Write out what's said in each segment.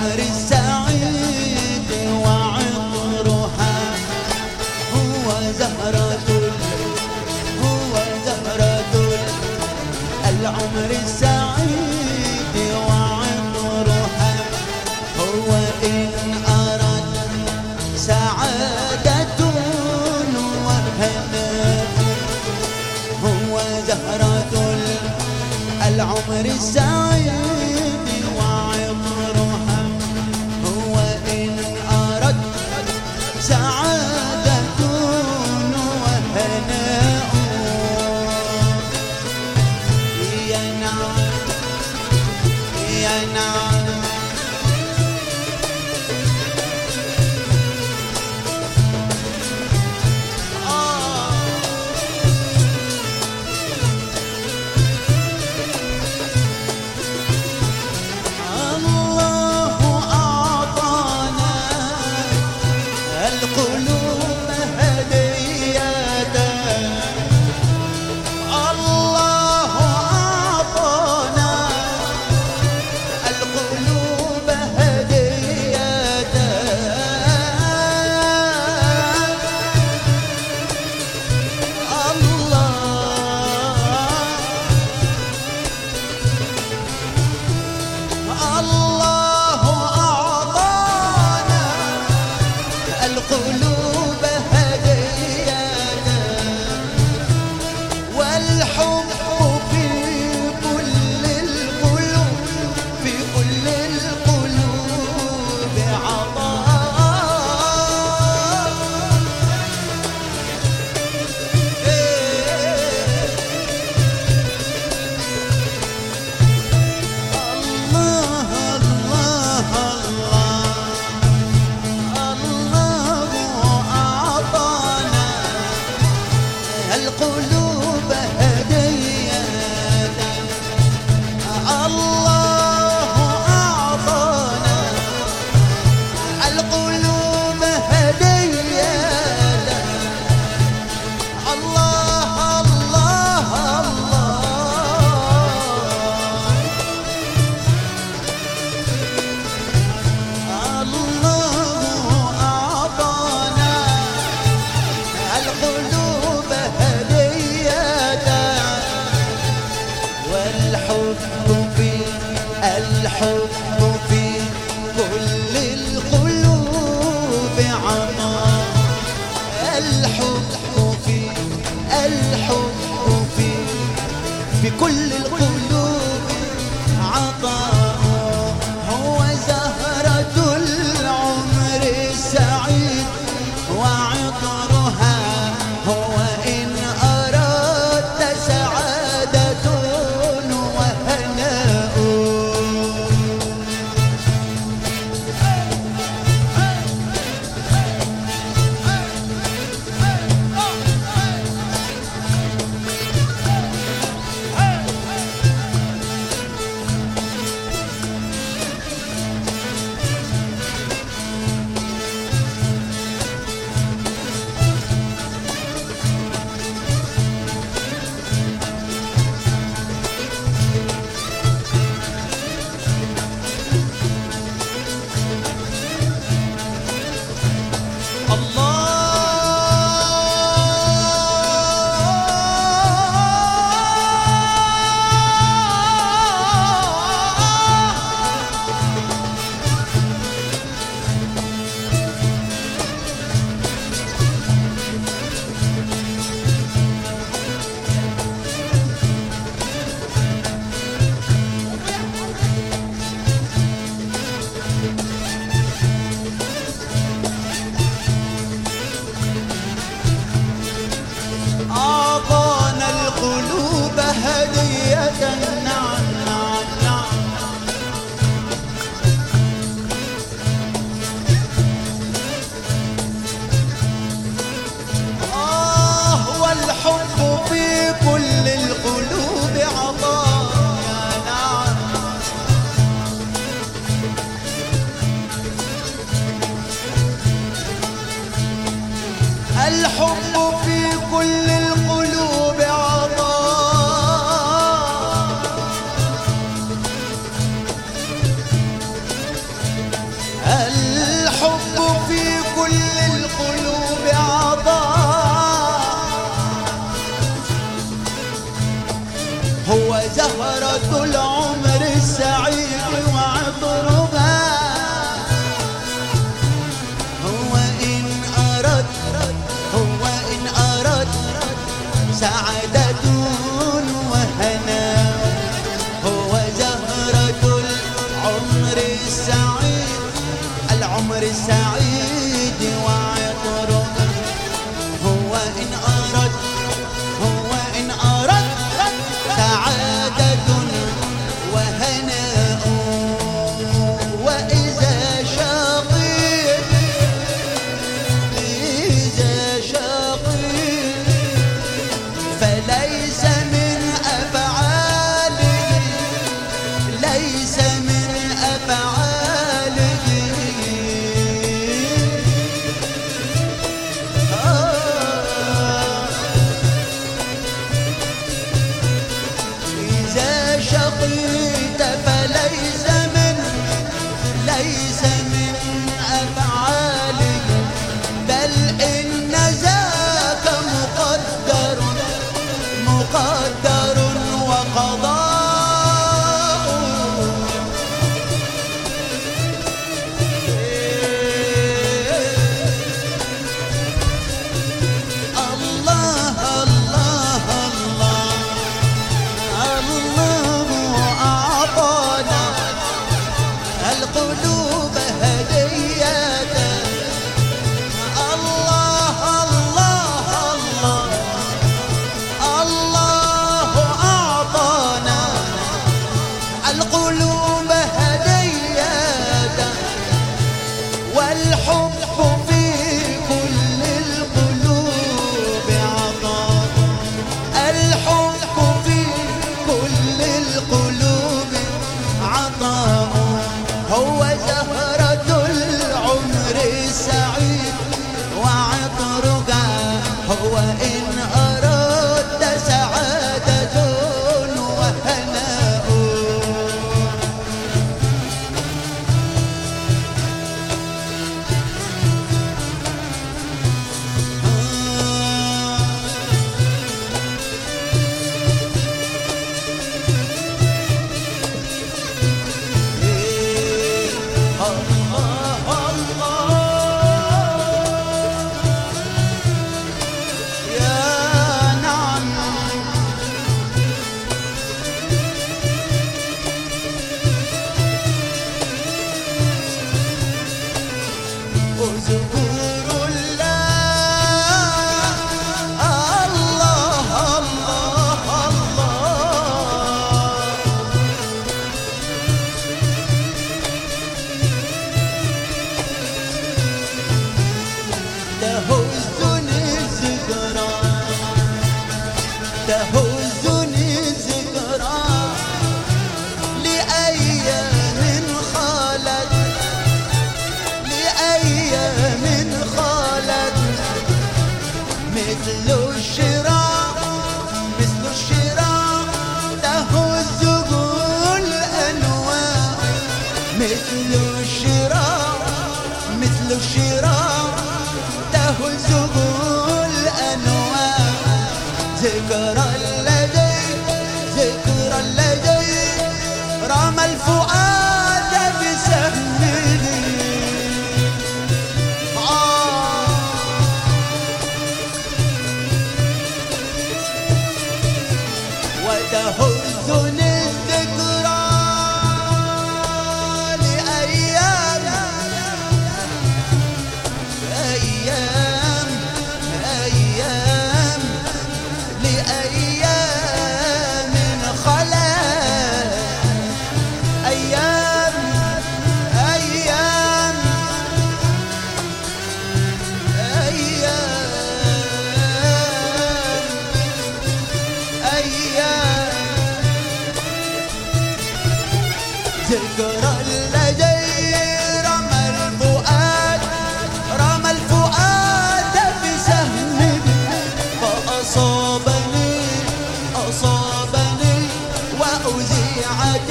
العمر السعيد وعطرها هو زهرة العمر السعيد وعطرها هو إن أراد سعادة وهناء هو زهرة العمر السعيد وعطرها هو إن أراد سعادة وهناء يا نعم يا نعم القلوب هدية الله أعطانا القلوب هدية الله أعطانا القلوب هدية والحب في كل القلوب في كل القلوب عطاء الله الله الله أعطانا القلوب هدية الله أعطانا القلوب هدية الله الله الله أعطانا القلوب هدية والحب في الحب في كل القلوب عطاء الحب في كل القلوب عطاء هو زهرة العمر السعيد وعطرها هو إن أردت سعادة وهناء زهرة العمر السعيد وعطرها. هو إن أرد سعادة وهنا. هو زهرة العمر السعيد وعطرها. هو إن أرد سعادة وهناء. وإذا شقي فليس من أفعاله إذا شقيت فليس من أفعاله. بل إن ذاك مقدر وقضاء. الله الله الله أعطانا القلوب هدية. الله الله الله أعطانا القلوب هدية. والحب في كل القلوب عطاء. الحب في كل القلوب عطاء. هو زهرة العمر السعيد وعطرها. هو إن أردت سعادة وهناء. اذكروا الله الله الله الله. تهزني الذكرى لأيام خالت مثل الشراع تهزه الأنواع. مثل الشراع تهزه الأنواع. ذكرى الذي رمى الفؤاد بسهمه. وتهزني الذكرى لأيام خلت. أيام ذكرى الذي رمى الفؤاد بسهمه. فأصابني وأذيعت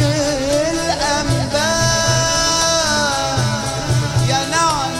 الأنباء. يا نعم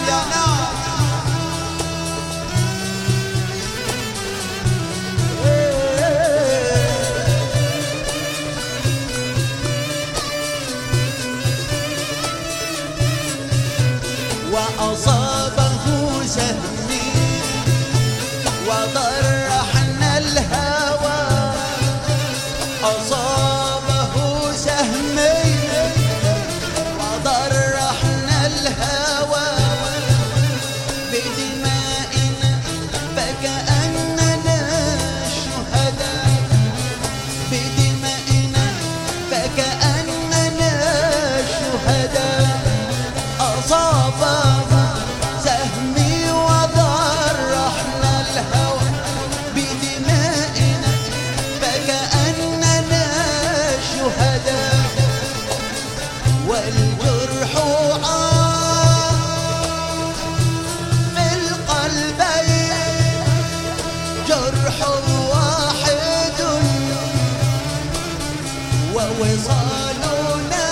وصالونا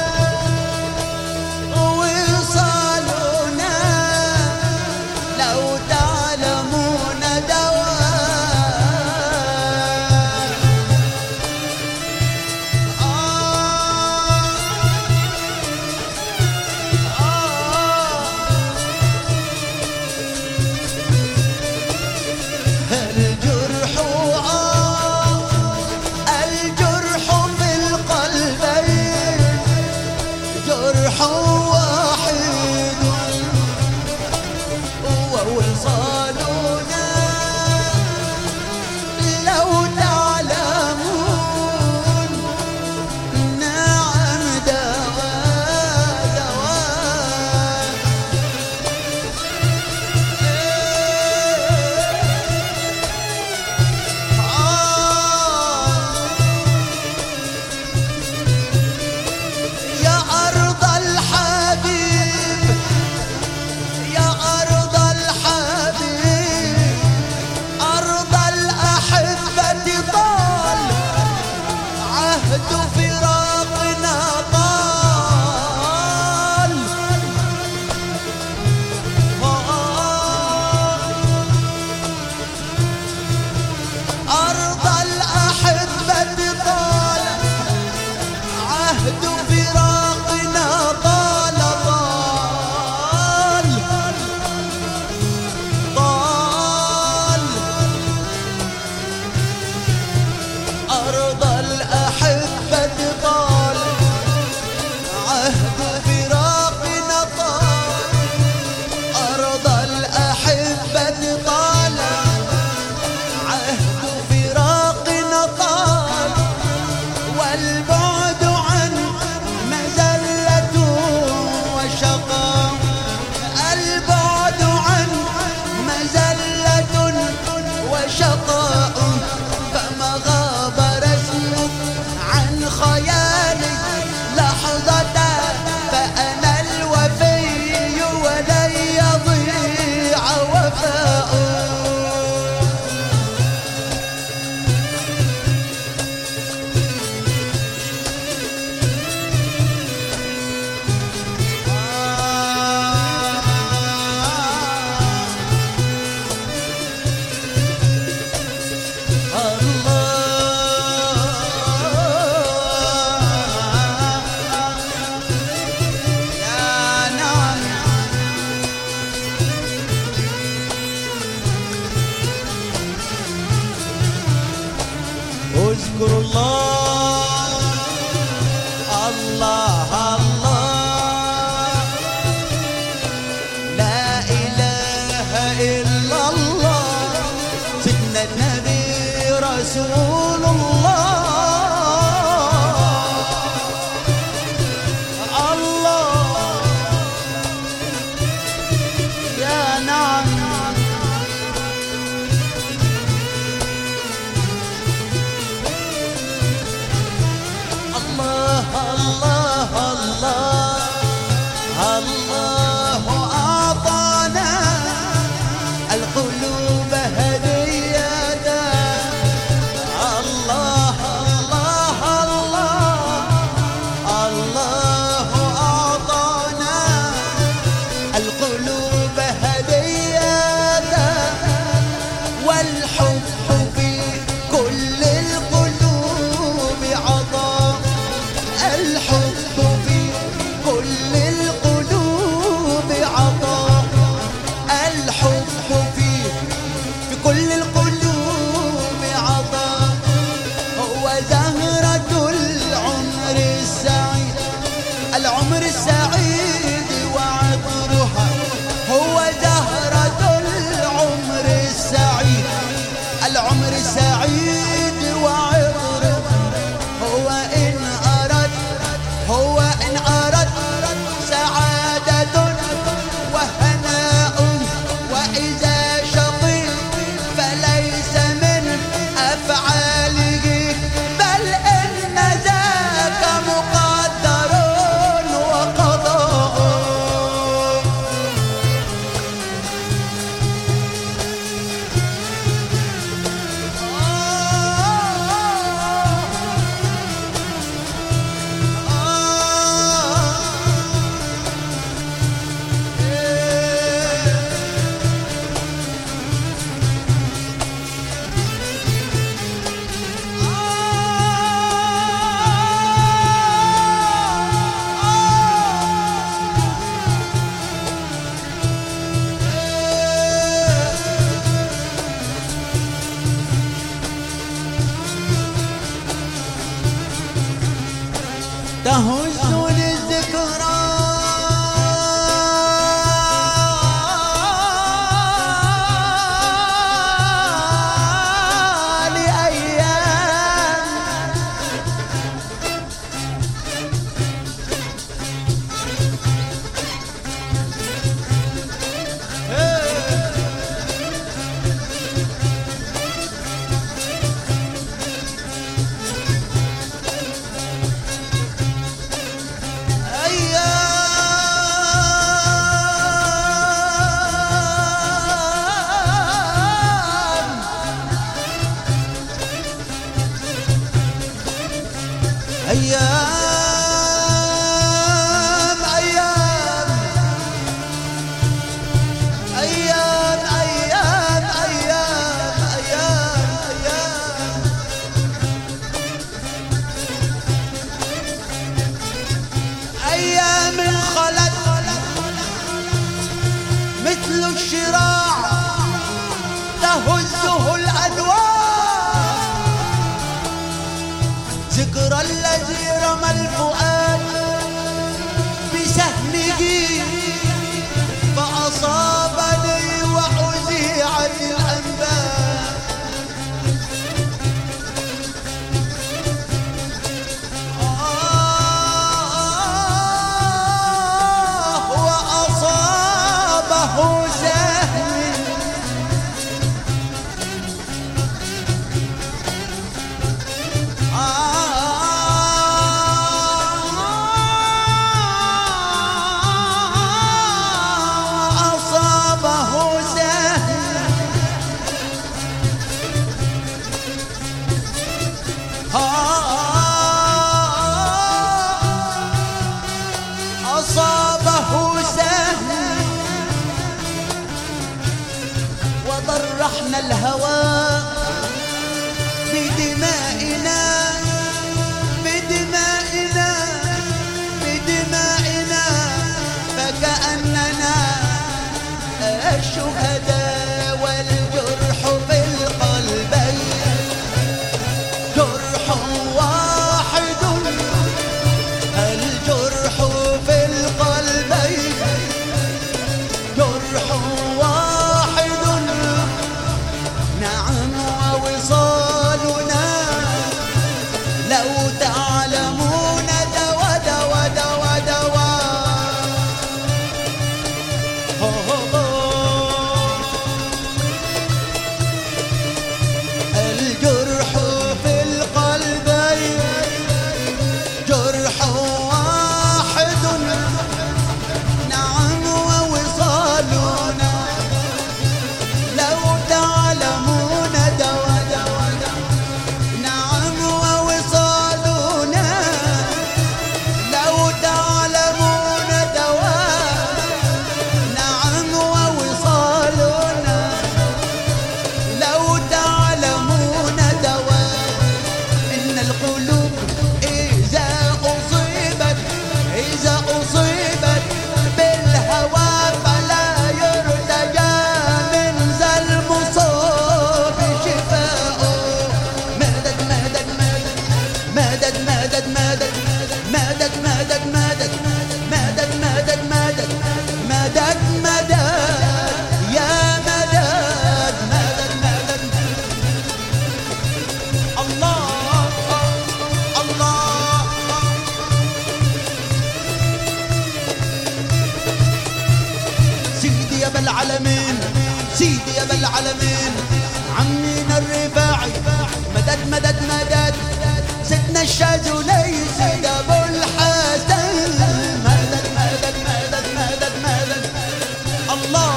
وصالونا لو تعلمون الجرح في القلبين جرح واحد ووصالنا لو تعلمون نعم دواء يا أرض الحبيب يا أرض الحبيب أرض الأحبة طال عهد فراقنا طال أرض الأحبة طال عهد فراقنا طال طال طال أرض الأحبة طال عهد فراقنا طال أرض الأحبة طال عهد فراقنا طال والبعد عن مذلة وشقاء البعد عن مذلة وشقاء فما غاب رسمك عن خيال تهزني الذكرى لأيام أيام أيام أيام أيام أيام أيام أيام خلت مثل الشراع تهزه الأنوار ذكرى الذي رمى الفؤاد بسهمه فأصابني وأذيعت الأنباء وأصابه سهم أصابه سهم وضرحنا الهوى بدمائنا بدمائنا بدمائنا فكأننا الشهداء والجرح في القلبين جرح واحد الجرح في القلبين جرح واحد نعم ووصالنا لو تعلمون دوا دوا دوا دوا الجرح في القلبين جرح واحد نعم ووصالنا لو تعلمون دوا دوا نعم ووصالنا لو تعلمون دوا نعم ووصالنا لو تعلمون دوا إن القلوب إذا أصيبت بالهوى فلا يرتجى من ذا المصاب شفاء مدد مدد مدد مدد مدد مدد مدد مدد مدد مدد مدد مدد مدد يا مدد مدد مدد الله الله سيدي يا بالعالمين سيدي يا بالعالمين عمينا الرفاعي مدد مدد مدد سيدنا الشاذلي سيد ابو الحسن مدد مدد مدد مدد مدد الله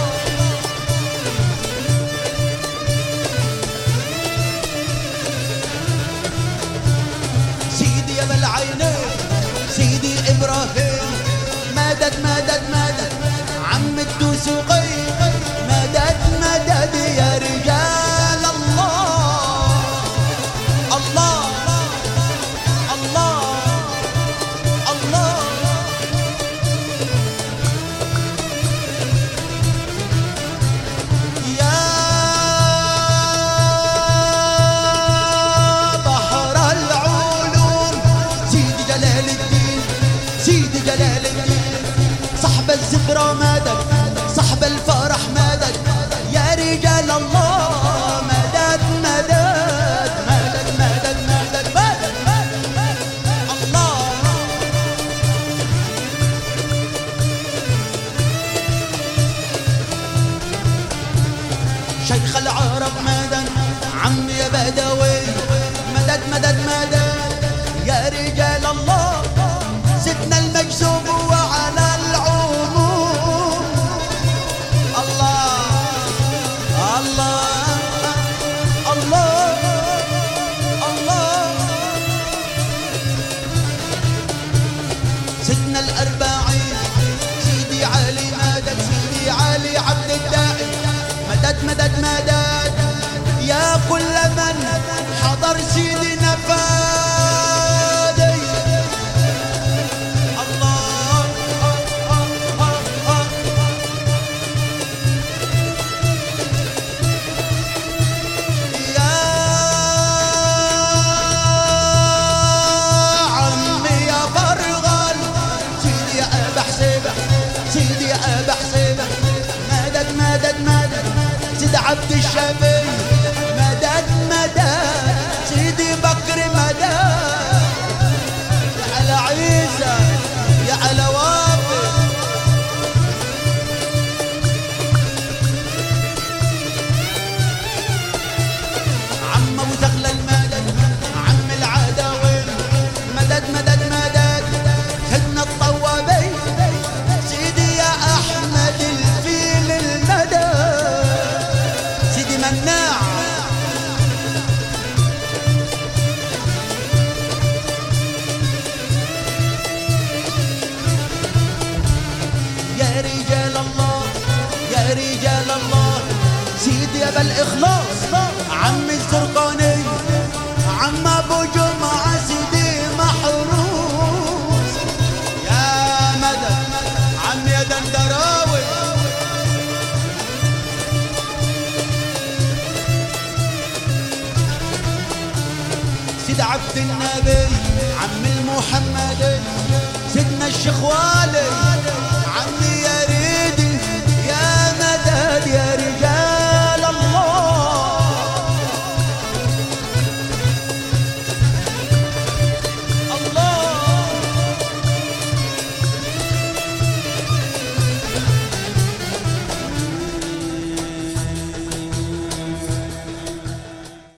سيدي يا بالعينين سيدي ابراهيم مدد مدد مدد عم الدسوقي مدد مدد يا رجال الله الله الله الله يا بحر العلوم سيدي سيد عبد النبي عم المحمدي سيدنا الشيخ